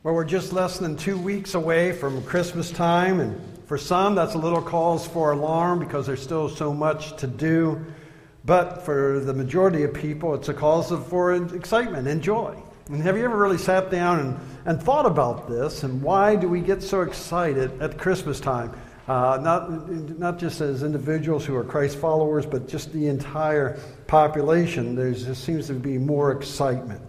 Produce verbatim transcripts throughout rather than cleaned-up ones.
Well, we're just less than two weeks away from Christmas time, and for some that's a little cause for alarm because there's still so much to do. But for the majority of people, it's a cause of, for excitement and joy. And have you ever really sat down and, and thought about this, and why do we get so excited at Christmas time? Uh, not, not just as individuals who are Christ followers, but just the entire population. There just seems to be more excitement.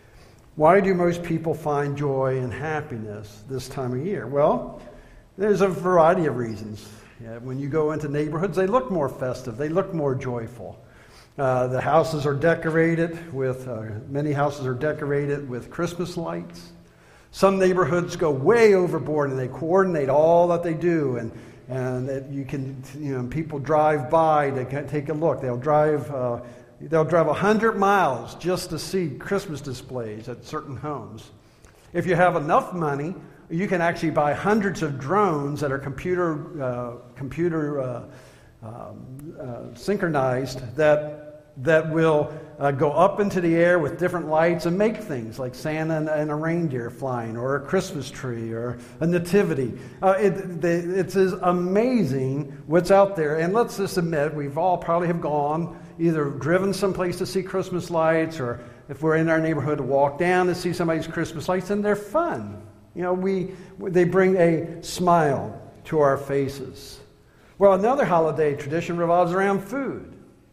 Why do most people find joy and happiness this time of year? Well, there's a variety of reasons. Yeah, when you go into neighborhoods, they look more festive. They look more joyful. Uh, the houses are decorated with, uh, many houses are decorated with Christmas lights. Some neighborhoods go way overboard and they coordinate all that they do. And, and it, you can, you know, people drive by to take a look. They'll drive... Uh, They'll drive one hundred miles just to see Christmas displays at certain homes. If you have enough money, you can actually buy hundreds of drones that are computer uh, computer uh, um, uh, synchronized that that will uh, go up into the air with different lights and make things like Santa and, and a reindeer flying, or a Christmas tree, or a nativity. Uh, it, they, it's amazing what's out there. And let's just admit, we've all probably have gone, either driven someplace to see Christmas lights, or if we're in our neighborhood, to walk down to see somebody's Christmas lights, and they're fun. You know, we they bring a smile to our faces. Well, another holiday tradition revolves around food.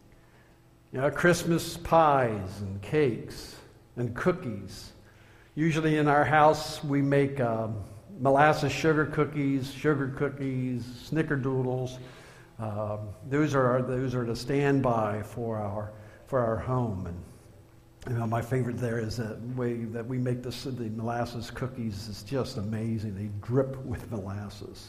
You know, Christmas pies and cakes and cookies. Usually in our house, we make um, molasses sugar cookies, sugar cookies, snickerdoodles. Um, those are those are the standby for our for our home. And you know, my favorite there is that way that we make this, the molasses cookies is just amazing. They drip with molasses.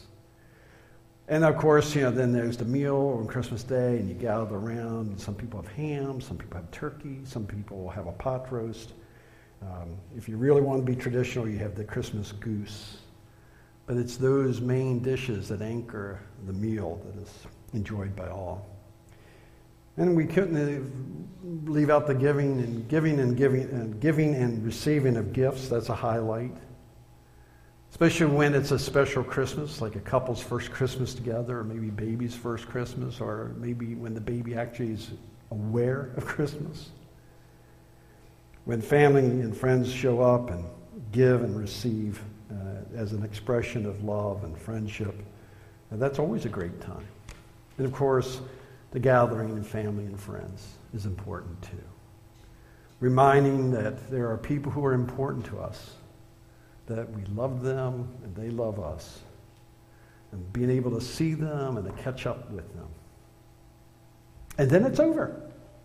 And of course, you know, then there's the meal on Christmas Day, and you gather around. Some people have ham, some people have turkey, some people have a pot roast. Um, if you really want to be traditional, you have the Christmas goose. But it's those main dishes that anchor the meal that is enjoyed by all. And we couldn't leave out the giving and giving and giving and giving and receiving of gifts. That's a highlight. Especially when it's a special Christmas, like a couple's first Christmas together, or maybe baby's first Christmas, or maybe when the baby actually is aware of Christmas. When family and friends show up and give and receive uh, as an expression of love and friendship, and that's always a great time. And of course, the gathering of family and friends is important too. Reminding that there are people who are important to us, that we love them and they love us, and being able to see them and to catch up with them. And then it's over.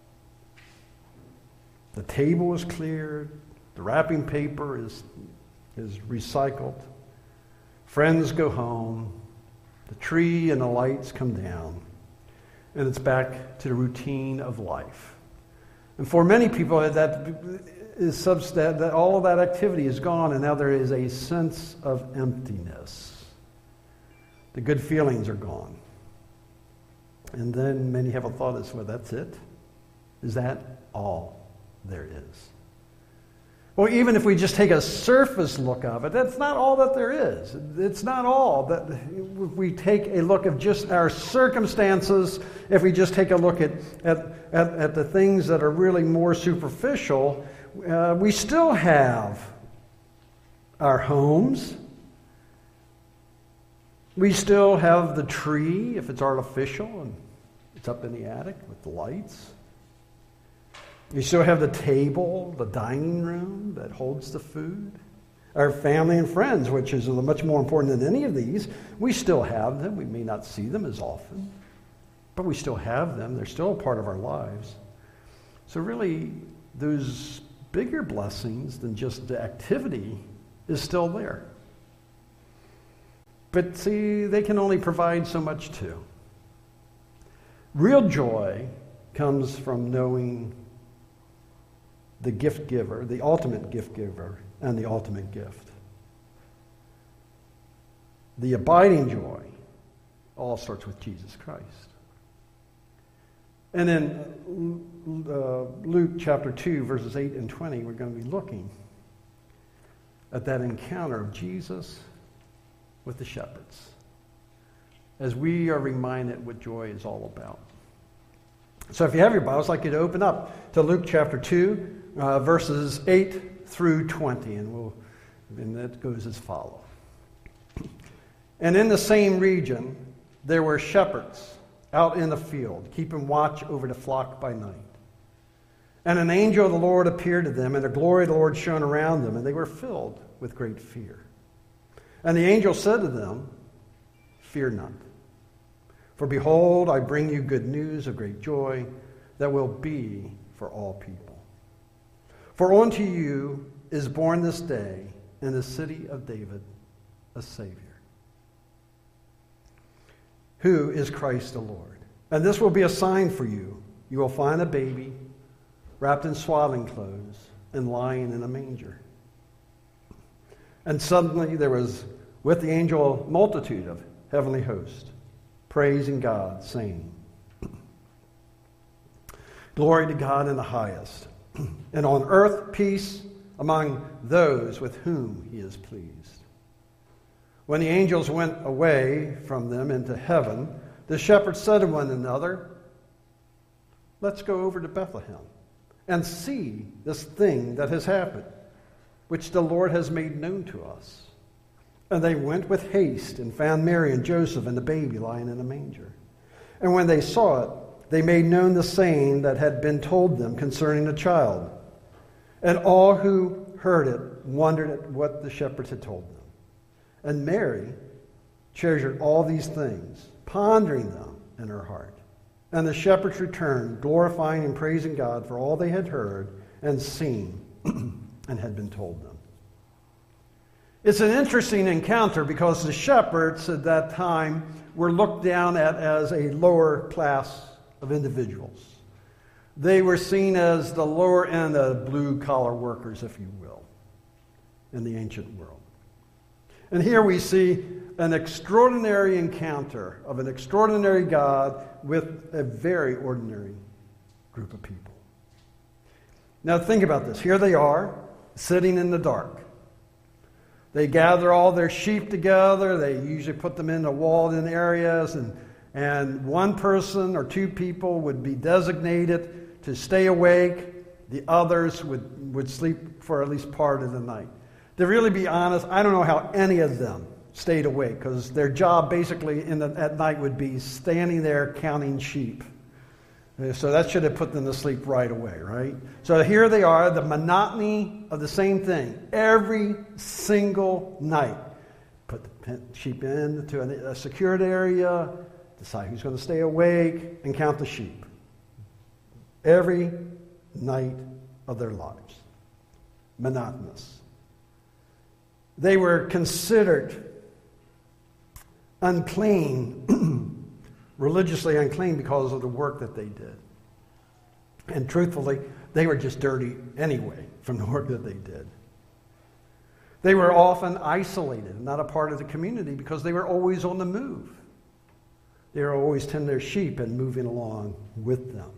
The table is cleared, the wrapping paper is, is recycled, friends go home, the tree and the lights come down, and it's back to the routine of life. And for many people, that is such that, that all of that activity is gone, and now there is a sense of emptiness. The good feelings are gone. And then many have a thought as, well, that's it? Is that all there is? Well, even if we just take a surface look of it, that's not all that there is. It's not all. That if we take a look of just our circumstances, if we just take a look at, at, at, at the things that are really more superficial, uh, we still have our homes. We still have the tree, if it's artificial, and it's up in the attic with the lights. We still have the table, the dining room that holds the food. Our family and friends, which is much more important than any of these, we still have them. We may not see them as often, but we still have them. They're still a part of our lives. So really, those bigger blessings than just the activity is still there. But see, they can only provide so much too. Real joy comes from knowing the gift giver, the ultimate gift giver, and the ultimate gift. The abiding joy all starts with Jesus Christ. And in uh, Luke chapter two, verses eight and twenty, we're going to be looking at that encounter of Jesus with the shepherds, as we are reminded what joy is all about. So if you have your Bibles, I'd like you to open up to Luke chapter two, uh, verses eight through twenty, and we'll and that goes as follows. And in the same region there were shepherds out in the field, keeping watch over the flock by night. And an angel of the Lord appeared to them, and the glory of the Lord shone around them, and they were filled with great fear. And the angel said to them, "Fear not, for behold, I bring you good news of great joy that will be for all people. For unto you is born this day in the city of David a Savior, who is Christ the Lord. And this will be a sign for you. You will find a baby wrapped in swaddling clothes and lying in a manger." And suddenly there was with the angel a multitude of heavenly hosts, praising God, saying, "Glory to God in the highest, and on earth peace among those with whom he is pleased." When the angels went away from them into heaven, the shepherds said to one another, "Let's go over to Bethlehem and see this thing that has happened, which the Lord has made known to us." And they went with haste and found Mary and Joseph and the baby lying in a manger. And when they saw it, they made known the saying that had been told them concerning the child. And all who heard it wondered at what the shepherds had told them. And Mary treasured all these things, pondering them in her heart. And the shepherds returned, glorifying and praising God for all they had heard and seen and had been told them. It's an interesting encounter because the shepherds at that time were looked down at as a lower class of individuals. They were seen as the lower end of blue-collar workers, if you will, in the ancient world. And here we see an extraordinary encounter of an extraordinary God with a very ordinary group of people. Now think about this. Here they are, sitting in the dark. They gather all their sheep together. They usually put them in the walled-in areas, and, and one person or two people would be designated to stay awake. The others would, would sleep for at least part of the night. To really be honest, I don't know how any of them stayed awake, because their job basically in the, at night would be standing there counting sheep. So that should have put them to sleep right away, right? So here they are, the monotony of the same thing. Every single night. Put the sheep into a secured area, decide who's going to stay awake, and count the sheep. Every night of their lives. Monotonous. They were considered unclean, religiously unclean because of the work that they did. And truthfully, they were just dirty anyway from the work that they did. They were often isolated, not a part of the community, because they were always on the move. They were always tending their sheep and moving along with them.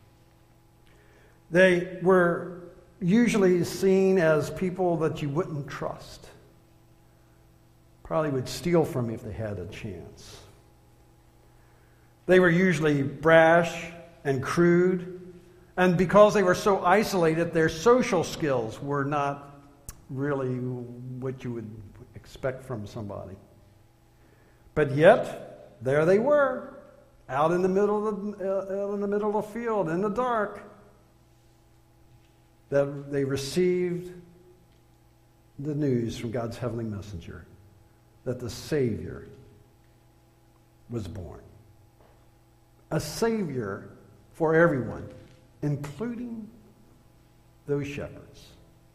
They were usually seen as people that you wouldn't trust. Probably would steal from you if they had a chance. They were usually brash and crude, and because they were so isolated, their social skills were not really what you would expect from somebody. But yet, there they were, out in the middle of the, uh, in the middle of the field, in the dark, that they received the news from God's heavenly messenger that the Savior was born. A Savior for everyone, including those shepherds.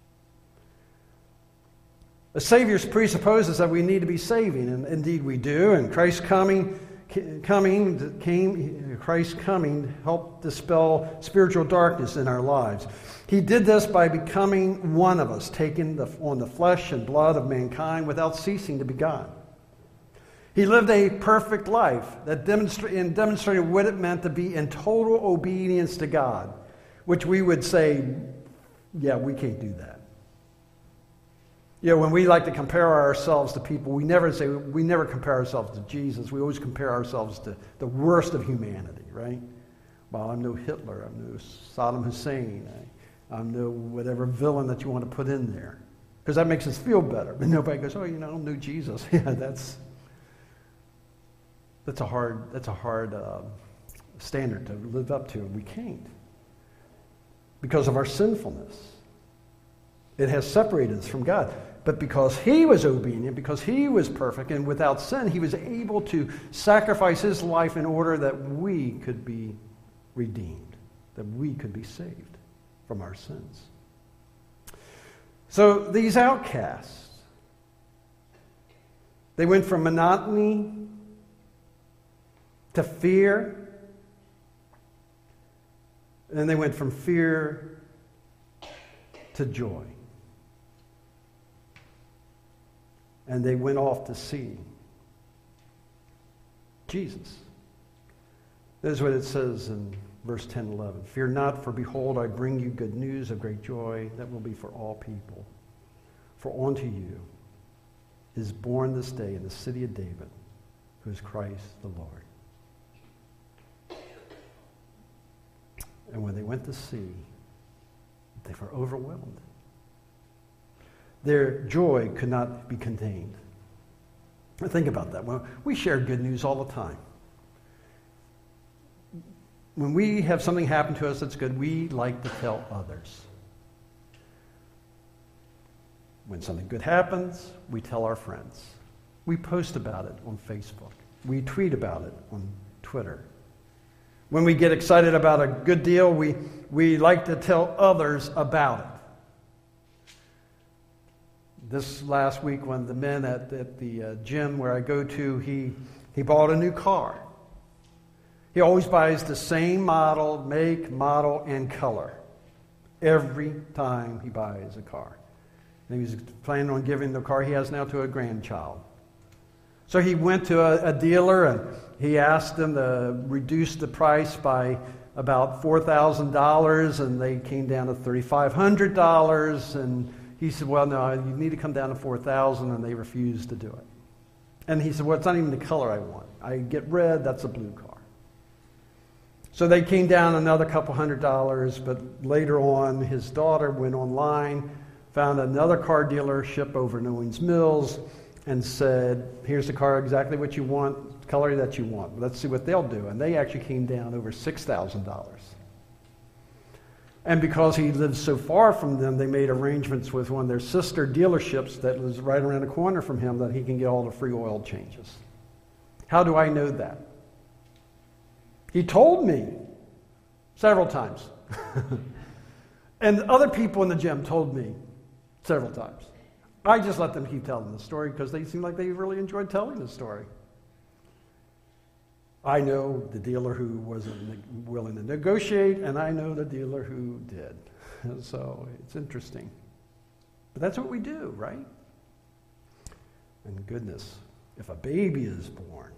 A Savior presupposes that we need to be saving, and indeed we do. And Christ's coming, coming came. Christ's coming helped dispel spiritual darkness in our lives. He did this by becoming one of us, taking the, on the flesh and blood of mankind without ceasing to be God. He lived a perfect life that demonstra- and demonstrated what it meant to be in total obedience to God, which we would say, yeah, we can't do that. You know, when we like to compare ourselves to people, we never say, we never compare ourselves to Jesus. We always compare ourselves to the worst of humanity, right? Well, I'm no Hitler. I'm no Saddam Hussein. I, I'm no whatever villain that you want to put in there. Because that makes us feel better. But nobody goes, oh, you know, I'm no Jesus. Yeah, that's that's a hard, that's a hard uh, standard to live up to, and we can't. Because of our sinfulness. It has separated us from God. But because he was obedient, because he was perfect and without sin, he was able to sacrifice his life in order that we could be redeemed, that we could be saved from our sins. So these outcasts, they went from monotony to fear, and then they went from fear to joy. And they went off to see Jesus. This is what it says in verse ten and eleven. Fear not, for behold, I bring you good news of great joy that will be for all people. For unto you is born this day in the city of David, who is Christ the Lord. And when they went to see, they were overwhelmed. Their joy could not be contained. Think about that. Well, we share good news all the time. When we have something happen to us that's good, we like to tell others. When something good happens, we tell our friends. We post about it on Facebook. We tweet about it on Twitter. When we get excited about a good deal, we, we like to tell others about it. This last week, when the men at, at the uh, gym where I go to, he, he bought a new car. He always buys the same model, make, model, and color every time he buys a car. And he was planning on giving the car he has now to a grandchild. So he went to a, a dealer and he asked them to reduce the price by about four thousand dollars, and they came down to three thousand five hundred dollars, and he said, well, no, you need to come down to four thousand dollars, and they refused to do it. And he said, well, it's not even the color I want. I get red, that's a blue car. So they came down another couple hundred dollars, but later on, his daughter went online, found another car dealership over in Owings Mills, and said, here's the car exactly what you want, color that you want. Let's see what they'll do. And they actually came down over six thousand dollars. And because he lived so far from them, they made arrangements with one of their sister dealerships that was right around the corner from him that he can get all the free oil changes. How do I know that? He told me several times. And other people in the gym told me several times. I just let them keep telling the story because they seemed like they really enjoyed telling the story. I know the dealer who wasn't willing to negotiate, and I know the dealer who did. So it's interesting. But that's what we do, right? And goodness, if a baby is born,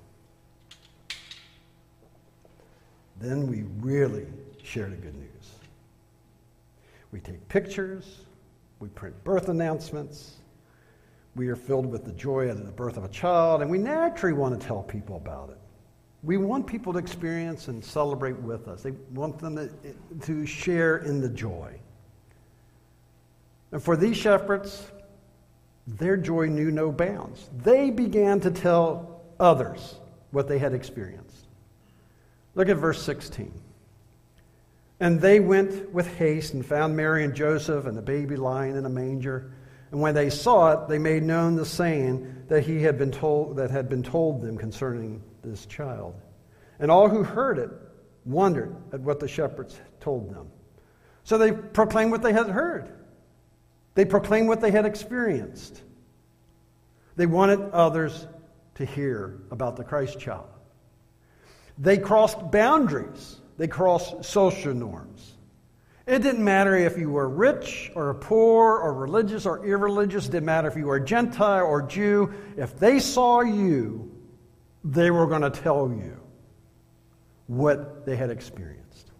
then we really share the good news. We take pictures, we print birth announcements, we are filled with the joy of the birth of a child, and we naturally want to tell people about it. We want people to experience and celebrate with us. They want them to, to share in the joy. And for these shepherds, their joy knew no bounds. They began to tell others what they had experienced. Look at verse sixteen. And they went with haste and found Mary and Joseph and the baby lying in a manger. And when they saw it, they made known the saying that he had been told that had been told them concerning this child. And all who heard it wondered at what the shepherds told them. So they proclaimed what they had heard. They proclaimed what they had experienced. They wanted others to hear about the Christ child. They crossed boundaries. They crossed social norms. It didn't matter if you were rich or poor or religious or irreligious. It didn't matter if you were Gentile or Jew. If they saw you, they were going to tell you what they had experienced.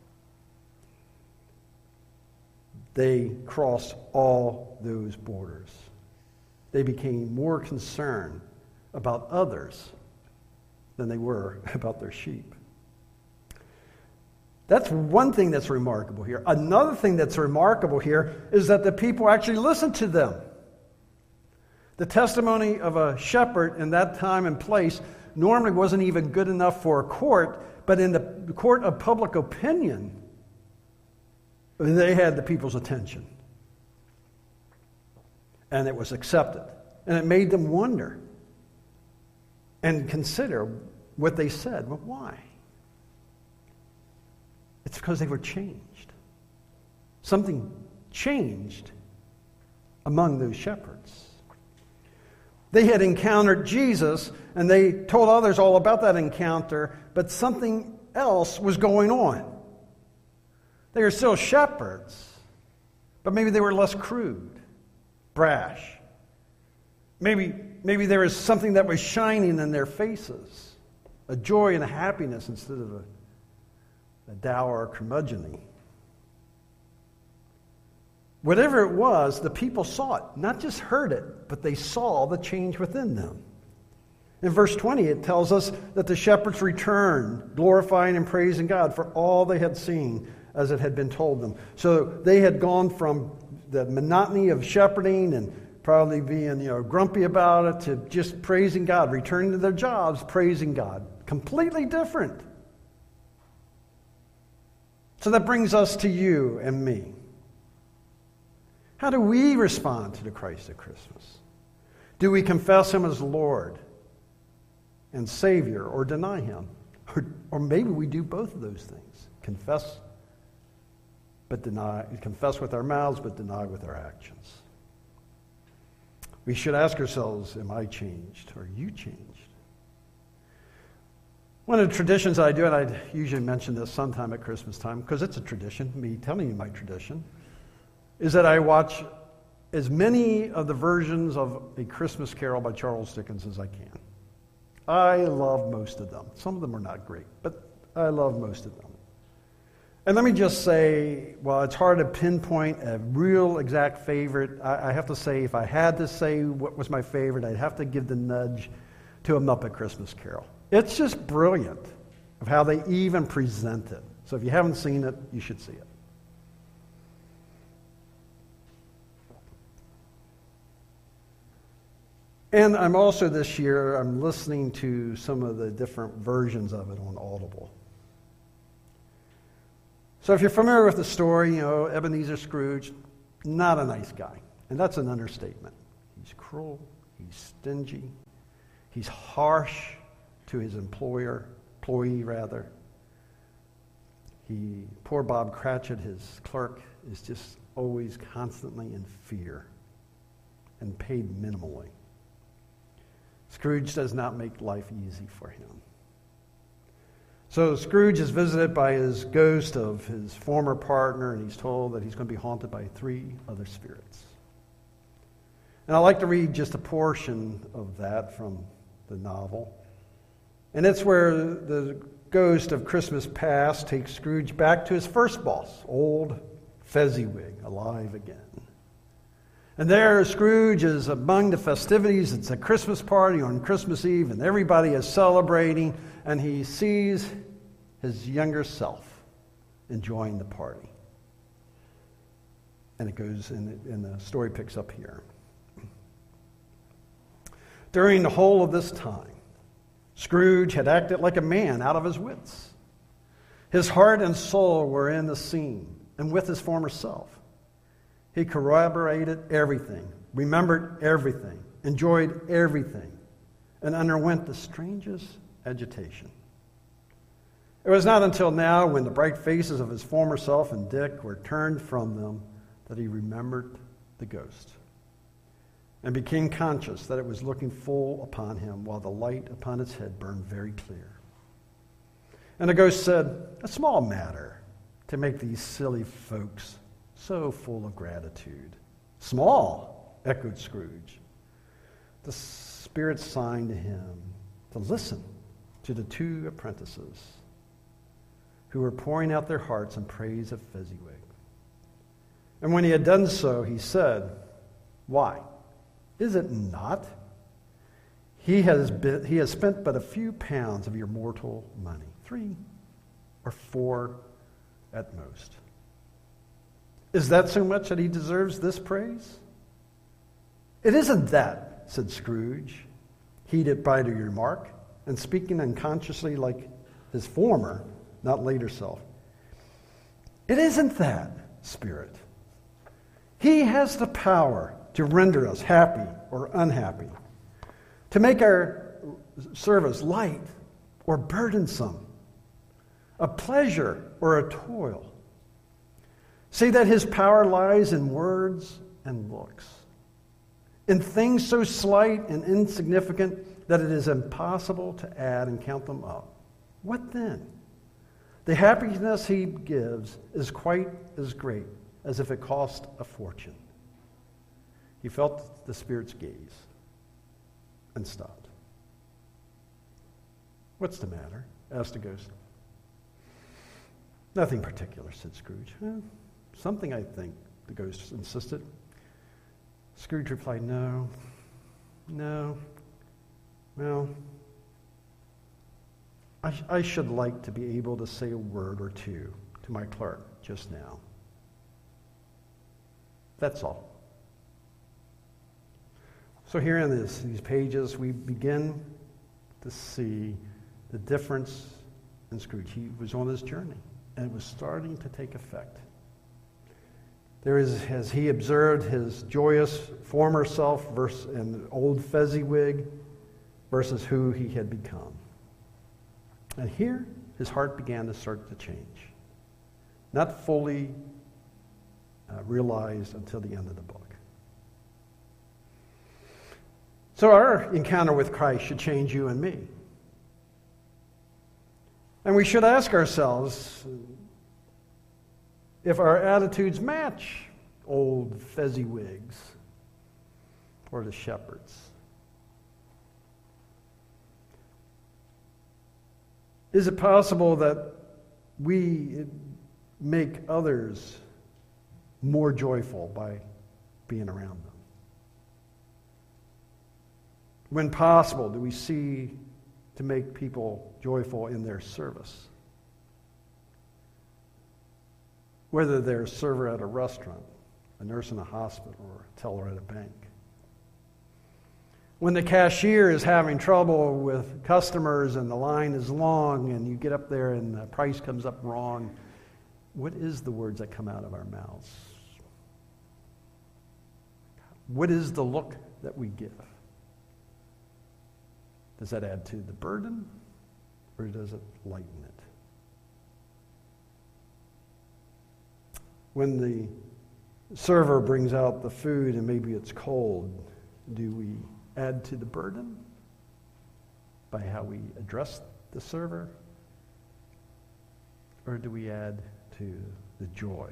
They crossed all those borders. They became more concerned about others than they were about their sheep. That's one thing that's remarkable here. Another thing that's remarkable here is that the people actually listened to them. The testimony of a shepherd in that time and place normally wasn't even good enough for a court, but in the court of public opinion, they had the people's attention. And it was accepted. And it made them wonder and consider what they said. Well, why? It's because they were changed. Something changed among those shepherds. They had encountered Jesus, and they told others all about that encounter, but something else was going on. They were still shepherds, but maybe they were less crude, brash. Maybe, maybe there was something that was shining in their faces, a joy and a happiness instead of a a dour curmudgeon-y. Whatever it was, the people saw it, not just heard it, but they saw the change within them. In verse twenty, it tells us that the shepherds returned, glorifying and praising God for all they had seen as it had been told them. So they had gone from the monotony of shepherding and probably being, you know, grumpy about it to just praising God, returning to their jobs, praising God. Completely different. So that brings us to you and me. How do we respond to the Christ at Christmas? Do we confess Him as Lord and Savior, or deny Him? Or, or maybe we do both of those things. Confess, but deny. Confess with our mouths, but deny with our actions. We should ask ourselves, am I changed? Are you changed? One of the traditions I do, and I usually mention this sometime at Christmas time, because it's a tradition, me telling you my tradition, is that I watch as many of the versions of A Christmas Carol by Charles Dickens as I can. I love most of them. Some of them are not great, but I love most of them. And let me just say, well, it's hard to pinpoint a real exact favorite. I, I have to say, if I had to say what was my favorite, I'd have to give the nudge to A Muppet Christmas Carol. It's just brilliant of how they even present it. So if you haven't seen it, you should see it. And I'm also this year, I'm listening to some of the different versions of it on Audible. So if you're familiar with the story, you know, Ebenezer Scrooge, not a nice guy. And that's an understatement. He's cruel, he's stingy, he's harsh to his employer, employee rather. He, poor Bob Cratchit, his clerk, is just always constantly in fear and paid minimally. Scrooge does not make life easy for him. So Scrooge is visited by his ghost of his former partner, and he's told that he's going to be haunted by three other spirits. And I'd like to read just a portion of that from the novel. And it's where the ghost of Christmas past takes Scrooge back to his first boss, old Fezziwig, alive again. And there Scrooge is among the festivities. It's a Christmas party on Christmas Eve, and everybody is celebrating, and he sees his younger self enjoying the party. And it goes, and, and the story picks up here. During the whole of this time, Scrooge had acted like a man out of his wits. His heart and soul were in the scene and with his former self. He corroborated everything, remembered everything, enjoyed everything, and underwent the strangest agitation. It was not until now, when the bright faces of his former self and Dick were turned from them, that he remembered the ghost and became conscious that it was looking full upon him while the light upon its head burned very clear. And the ghost said, "A small matter to make these silly folks so full of gratitude." "Small," echoed Scrooge. The spirit signed to him to listen to the two apprentices who were pouring out their hearts in praise of Fezziwig. And when he had done so, he said, "Why, Is it not? He has, been, he has spent but a few pounds of your mortal money, three or four at most. Is that so much that he deserves this praise? It isn't that, said Scrooge, heated by the remark, and speaking unconsciously like his former, not later self. It isn't that, Spirit. He has the power to render us happy or unhappy, to make our service light or burdensome, a pleasure or a toil. See that his power lies in words and looks, in things so slight and insignificant that it is impossible to add and count them up. What then? The happiness he gives is quite as great as if it cost a fortune. He felt the Spirit's gaze and stopped. What's the matter? Asked the ghost. Nothing particular, said Scrooge. Eh, something, I think, the ghost insisted. Scrooge replied, no, no, well, I, sh- I should like to be able to say a word or two to my clerk just now. That's all. So here in this, these pages, we begin to see the difference in Scrooge. He was on his journey, and it was starting to take effect. There is, as he observed his joyous former self versus an old Fezziwig versus who he had become. And here, his heart began to start to change. Not fully uh, realized until the end of the book. So our encounter with Christ should change you and me. And we should ask ourselves if our attitudes match old Fezziwigs or the shepherds. Is it possible that we make others more joyful by being around them? When possible, do we see to make people joyful in their service? Whether they're a server at a restaurant, a nurse in a hospital, or a teller at a bank. When the cashier is having trouble with customers and the line is long and you get up there and the price comes up wrong, what is the words that come out of our mouths? What is the look that we give? Does that add to the burden, or does it lighten it? When the server brings out the food and maybe it's cold, do we add to the burden by how we address the server? Or do we add to the joy?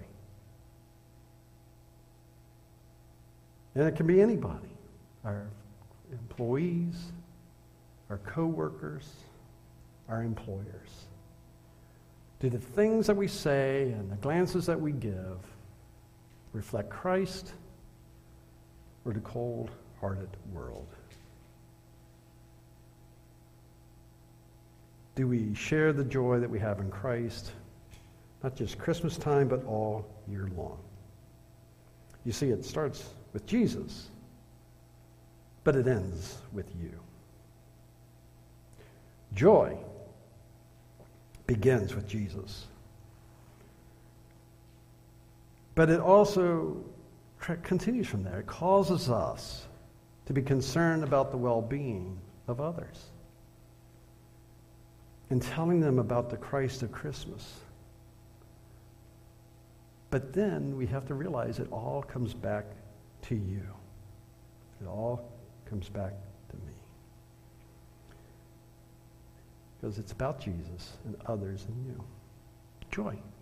And it can be anybody, our employees, our co-workers, our employers. Do the things that we say and the glances that we give reflect Christ or the cold-hearted world? Do we share the joy that we have in Christ, not just Christmas time, but all year long? You see, it starts with Jesus, but it ends with you. Joy begins with Jesus. But it also continues from there. It causes us to be concerned about the well-being of others and telling them about the Christ of Christmas. But then we have to realize it all comes back to you. It all comes back to me. Because it's about Jesus and others and you. Joy.